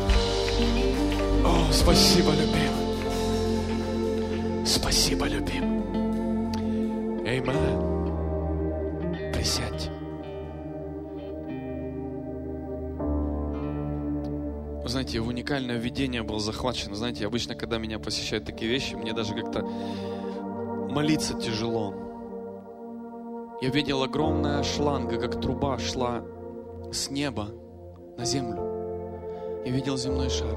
О, спасибо, любимый. Спасибо, любимый. Amen. Присядьте. Вы знаете, в уникальное видение был захвачен. Знаете, обычно, когда меня посещают такие вещи, мне даже как-то молиться тяжело. Я видел огромная шланга, как труба шла с неба на землю. Я видел земной шар.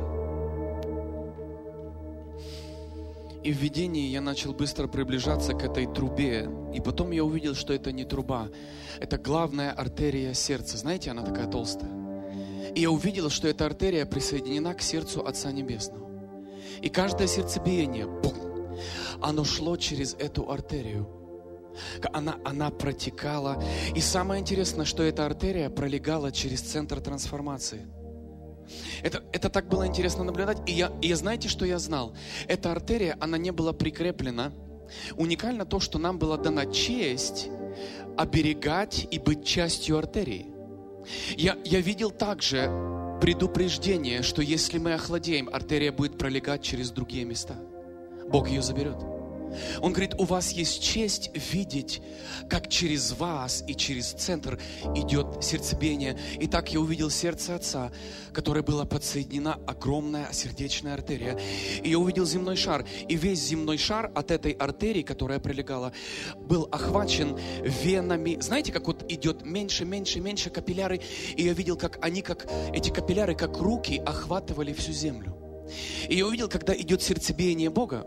И в видении я начал быстро приближаться к этой трубе. И потом я увидел, что это не труба. Это главная артерия сердца. Знаете, она такая толстая. И я увидел, что эта артерия присоединена к сердцу Отца Небесного. И каждое сердцебиение, бум, оно шло через эту артерию. Она протекала. И самое интересное, что эта артерия пролегала через центр трансформации. Это так было интересно наблюдать. И я знаете, что я знал? Эта артерия, она не была прикреплена. Уникально то, что нам была дана честь оберегать и быть частью артерии. Я видел также предупреждение, что если мы охладеем, артерия будет пролегать через другие места. Бог ее заберет. Он говорит, у вас есть честь видеть, как через вас и через центр идет сердцебиение. И так я увидел сердце Отца, которое было подсоединена огромная сердечная артерия. И я увидел земной шар. И весь земной шар от этой артерии, которая прилегала, был охвачен венами. Знаете, как вот идет меньше, меньше, меньше капилляры. И я видел, как они, как эти капилляры, как руки охватывали всю землю. И я увидел, когда идет сердцебиение Бога,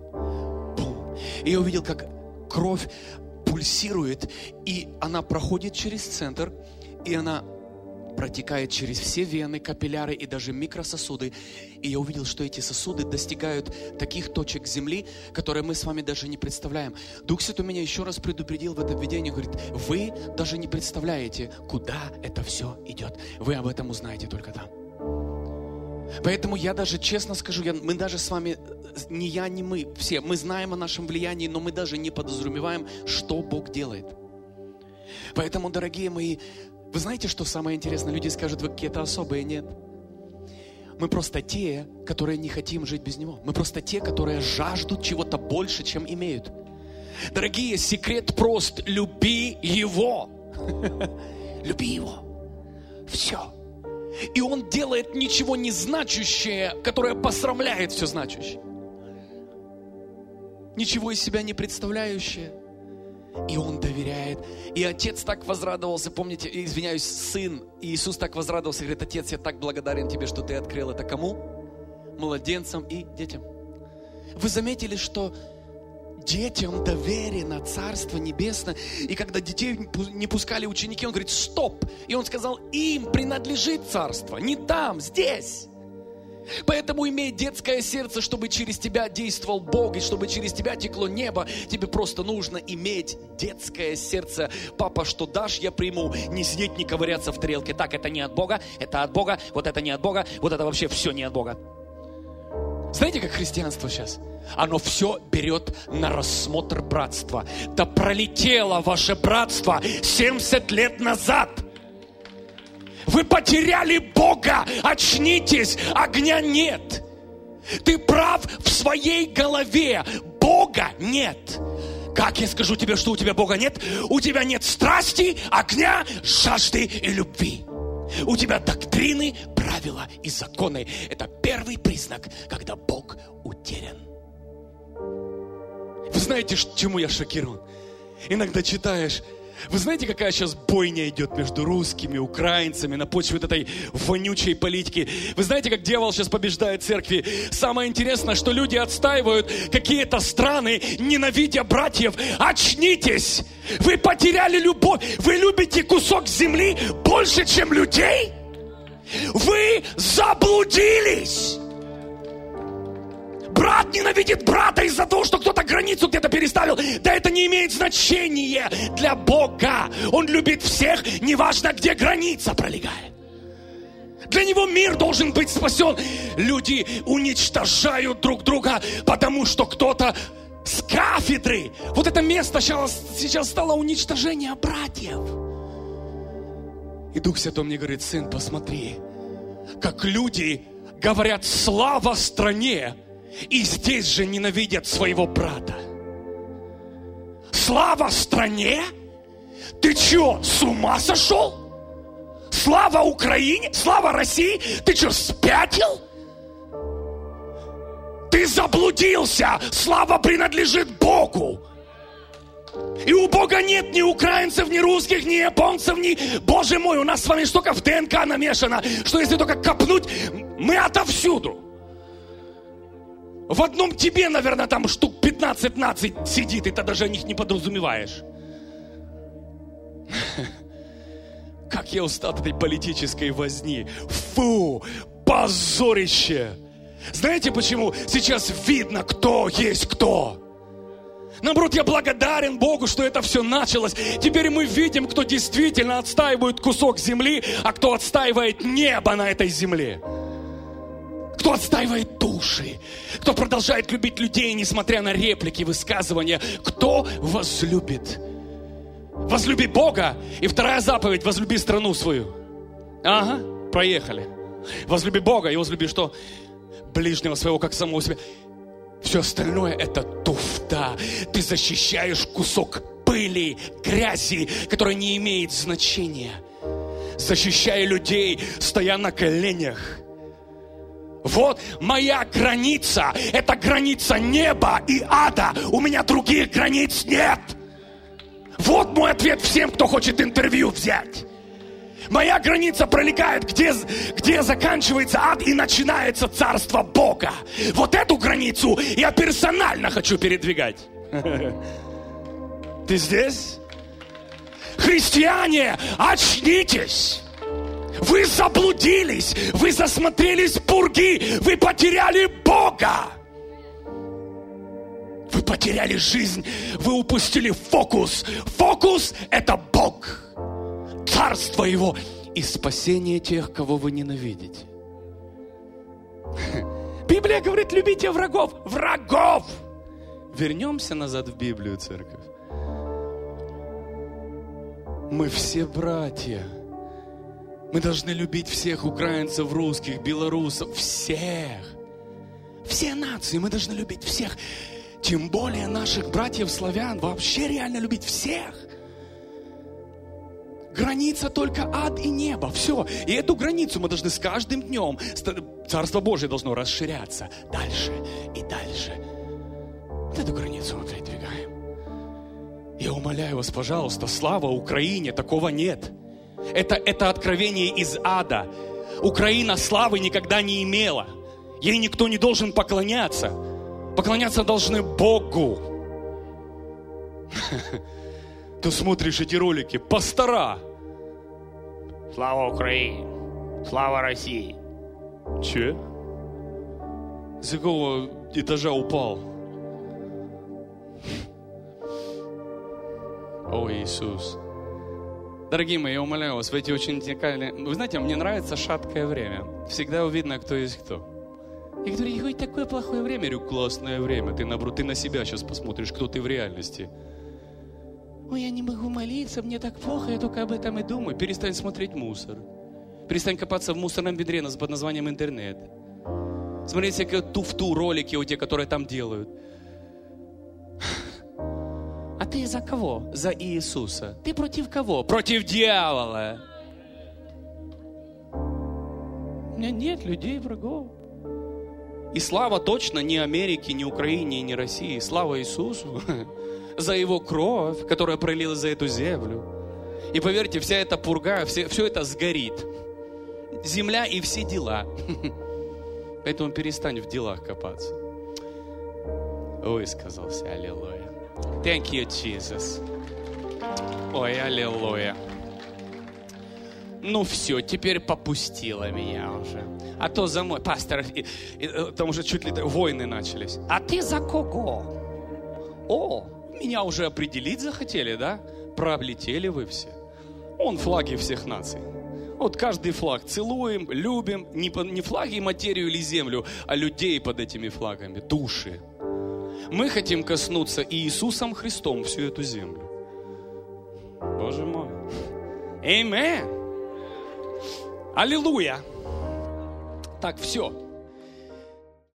и я увидел, как кровь пульсирует, и она проходит через центр, и она протекает через все вены, капилляры и даже микрососуды. И я увидел, что эти сосуды достигают таких точек земли, которые мы с вами даже не представляем. Дух Святой меня еще раз предупредил в этом видении, говорит, вы даже не представляете, куда это все идет. Вы об этом узнаете только там. Поэтому я даже честно скажу, мы даже с вами, не я, не мы, все, мы знаем о нашем влиянии, но мы даже не подозреваем, что Бог делает. Поэтому, дорогие мои, вы знаете, что самое интересное? Люди скажут, вы какие-то особые. Нет. Мы просто те, которые не хотим жить без Него. Мы просто те, которые жаждут чего-то больше, чем имеют. Дорогие, секрет прост. Люби Его. Люби Его. Все. И Он делает ничего не значащее, которое посрамляет все значащее. Ничего из себя не представляющее. И Он доверяет. И Отец так возрадовался, помните, извиняюсь, Сын, Иисус так возрадовался, говорит, Отец, я так благодарен Тебе, что Ты открыл это кому? Младенцам и детям. Вы заметили, что детям доверено Царство Небесное. И когда детей не пускали ученики, Он говорит, стоп. И Он сказал, им принадлежит Царство. Не там, здесь. Поэтому имей детское сердце, чтобы через тебя действовал Бог, и чтобы через тебя текло небо. Тебе просто нужно иметь детское сердце. Папа, что дашь, я приму. Не сидеть, не ковыряться в тарелке. Так, это не от Бога, это от Бога. Вот это не от Бога, вот это вообще все не от Бога. Знаете, как христианство сейчас? Оно все берет на рассмотр братства. Да пролетело ваше братство 70 лет назад. Вы потеряли Бога, очнитесь, огня нет. Ты прав в своей голове, Бога нет. Как я скажу тебе, что у тебя Бога нет? У тебя нет страсти, огня, жажды и любви. У тебя доктрины, правила и законы. Это первый признак, когда Бог утерян. Вы знаете, чему я шокирован? Иногда читаешь, вы знаете, какая сейчас бойня идет между русскими, украинцами на почве вот этой вонючей политики? Вы знаете, как дьявол сейчас побеждает церкви? Самое интересное, что люди отстаивают какие-то страны, ненавидя братьев. Очнитесь! Вы потеряли любовь. Вы любите кусок земли больше, чем людей? Вы заблудились! Брат ненавидит брата из-за того, что кто-то границу где-то переставил. Да это не имеет значения для Бога. Он любит всех, неважно, где граница пролегает. Для Него мир должен быть спасен. Люди уничтожают друг друга, потому что кто-то с кафедры. Вот это место сейчас стало уничтожение братьев. И Дух Святой мне говорит, сын, посмотри, как люди говорят слава стране, и здесь же ненавидят своего брата. Слава стране? Ты что, с ума сошел? Слава Украине? Слава России? Ты что, спятил? Ты заблудился. Слава принадлежит Богу. И у Бога нет ни украинцев, ни русских, ни японцев, ни... Боже мой, у нас с вами столько в ДНК намешано, что если только копнуть, мы отовсюду. В одном тебе, наверное, там штук 15-20 сидит, и ты даже о них не подразумеваешь. Как я устал от этой политической возни. Фу, позорище. Знаете почему? Сейчас видно, кто есть кто. Наоборот, я благодарен Богу, что это все началось. Теперь мы видим, кто действительно отстаивает кусок земли, а кто отстаивает небо на этой земле. Кто отстаивает души, кто продолжает любить людей, несмотря на реплики, высказывания. Кто возлюбит? Возлюби Бога. И вторая заповедь, возлюби страну свою. Ага, проехали. Возлюби Бога и возлюби что? Ближнего своего, как самого себя. Все остальное это туфта. Ты защищаешь кусок пыли, грязи, которая не имеет значения. Защищая людей, стоя на коленях. Вот моя граница. Это граница неба и ада. У меня других границ нет. Вот мой ответ всем, кто хочет интервью взять. Моя граница пролегает, где заканчивается ад и начинается царство Бога. Вот эту границу я персонально хочу передвигать. Ты здесь? Христиане, очнитесь! Вы заблудились, вы засмотрелись в пурги, вы потеряли Бога. Вы потеряли жизнь, вы упустили фокус. Фокус – это Бог. Царство Его и спасение тех, кого вы ненавидите. Библия говорит, любите врагов. Врагов! Вернемся назад в Библию, церковь. Мы все братья. Мы должны любить всех украинцев, русских, белорусов, всех. Все нации, мы должны любить всех. Тем более наших братьев-славян. Вообще реально любить всех. Граница только ад и небо. Все. И эту границу мы должны с каждым днем, Царство Божие должно расширяться дальше и дальше. Вот эту границу мы передвигаем. Я умоляю вас, пожалуйста, слава Украине, такого нет. Это откровение из ада. Украина славы никогда не имела. Ей никто не должен поклоняться. Поклоняться должны Богу. Ты смотришь эти ролики, пастора. Слава Украине, слава России. Че? С какого этажа упал? О, Иисус. Дорогие мои, я умоляю вас, в эти очень уникальные... Вы знаете, мне нравится шаткое время. Всегда видно, кто есть кто. Я говорю, ой, такое плохое время. Я говорю, классное время. Ты на себя сейчас посмотришь, кто ты в реальности. Ой, я не могу молиться, мне так плохо, я только об этом и думаю. Перестань смотреть мусор. Перестань копаться в мусорном ведре под названием интернет. Смотреть всякие туфту ролики у тех, которые там делают. А ты за кого? За Иисуса. Ты против кого? Против дьявола. У меня нет людей, врагов. И слава точно не Америке, не Украине, не России. Слава Иисусу за Его кровь, которая пролилась за эту землю. И поверьте, вся эта пурга, все это сгорит. Земля и все дела. Поэтому перестань в делах копаться. Высказался, аллилуйя. Thank you, Jesus. Ой, аллилуйя. Ну все, теперь попустила меня уже. А то за мой пастор, там уже чуть ли войны начались. А ты за кого? О, меня уже определить захотели, да? Пролетели вы все. Вон флаги всех наций. Вот каждый флаг целуем, любим. Не флаги, материю или землю, а людей под этими флагами, души. Мы хотим коснуться Иисусом Христом всю эту землю. Боже мой. Аминь. Аллилуйя. Так, все.